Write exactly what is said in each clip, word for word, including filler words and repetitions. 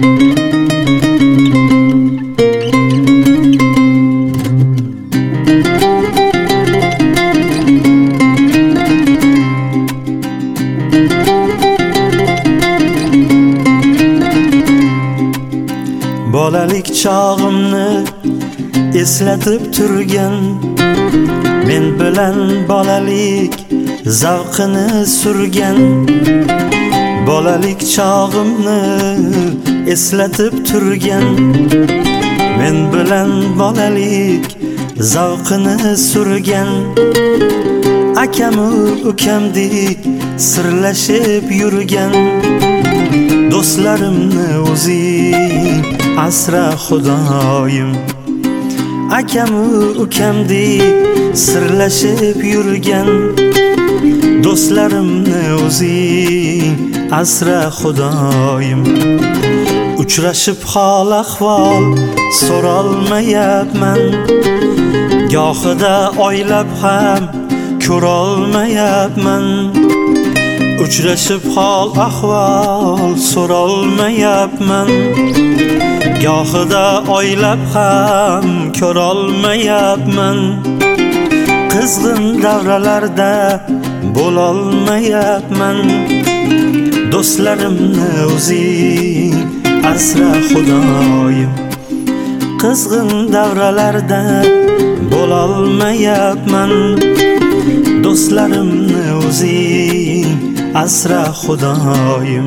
Bolalik chog'imni eslatib turgan, men bilan bolalik zavqini surgan. Bolalik chog'imni eslatib turgan, men bilan bolalik zavqini surgan. Akamu ukamdek sirlashib yurgan, do'stlarimni o'zing asra Xudoyim. Akamu ukamdek sirlashib yurgan, do'stlarimni o'zing asra Xudoyim. Uchrashib hol ahvol so'rolmayapman, gohida oylab ham ko'rolmayapman. Uchrashib hol ahvol so'rolmayapman, gohida oylab ham ko'rolmayapman. Qizg'in davralarda bo'lolmayapman, do'stlarimni o'zing asra Xudoyim. Qizg'in davralarda bo'lolmayapman, do'stlarimni o'zing asra Xudoyim.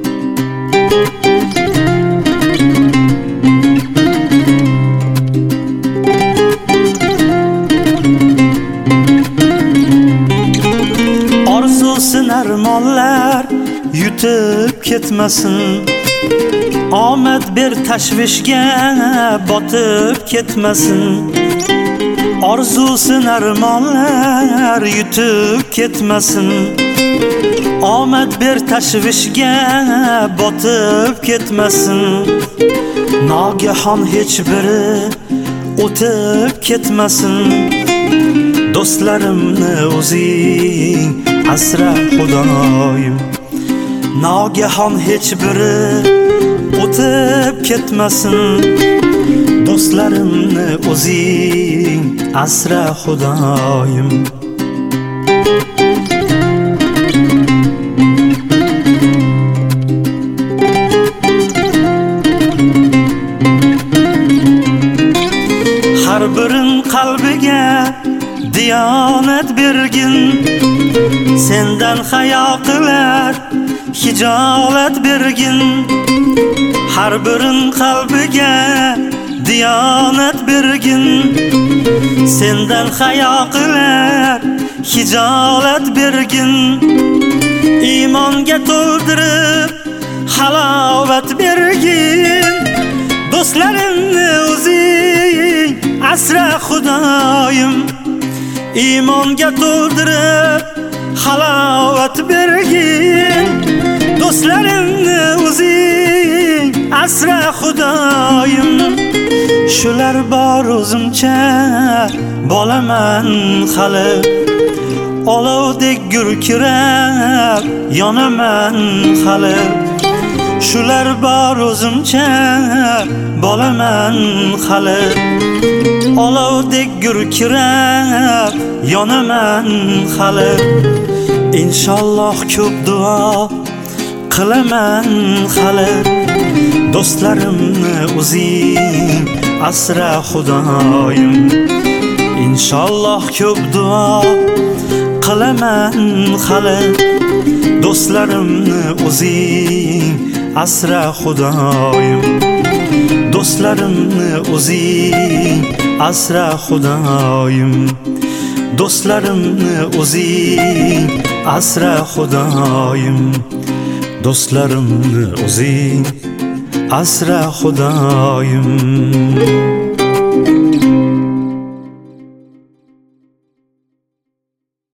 Orzusin armonlar yutib ketmasin, omad ber tashvishga botib ketmasin. Orzusin armonlar yutib ketmasin, omad ber tashvishga botib ketmasin. Nogahon hech biri o'tib ketmasin, do'stlarimni o'zing asra Xudoyim. Nogahon hech biri o'tib ketmasin, do'stlarimni o'zing asra Xudoyim. Har birin qalbiga diyonat bergin, sendan hayo qilar hijolat bergin. Har birin qalbiga diyonat bergin, sendan hayo qilar hijolat bergin. Iymonga to'ldirib halovat bergin, do'stlarimni o'zing asra Xudoyim. Iymonga to'ldirib halovat bergin, do'stlarimni o'zing asra Xudoyim. Shular bor o'zimcha bolaman hali, olovdek gurkirab yonaman hali. Shular bor o'zimcha bolaman hali, olovdek gurkirab yonaman hali. Inshaalloh ko'p duo qilaman hali, do'stlarimni o'zing asra Xudoyim. Inshaalloh ko'p duo qilaman hali, do'stlarimni o'zing asra Xudoyim. Do'stlarimni o'zing asra Xudoyim. Do'stlarimni o'zing asra Xudoyim. Do'stlarimni o'zing asra Xudoyim.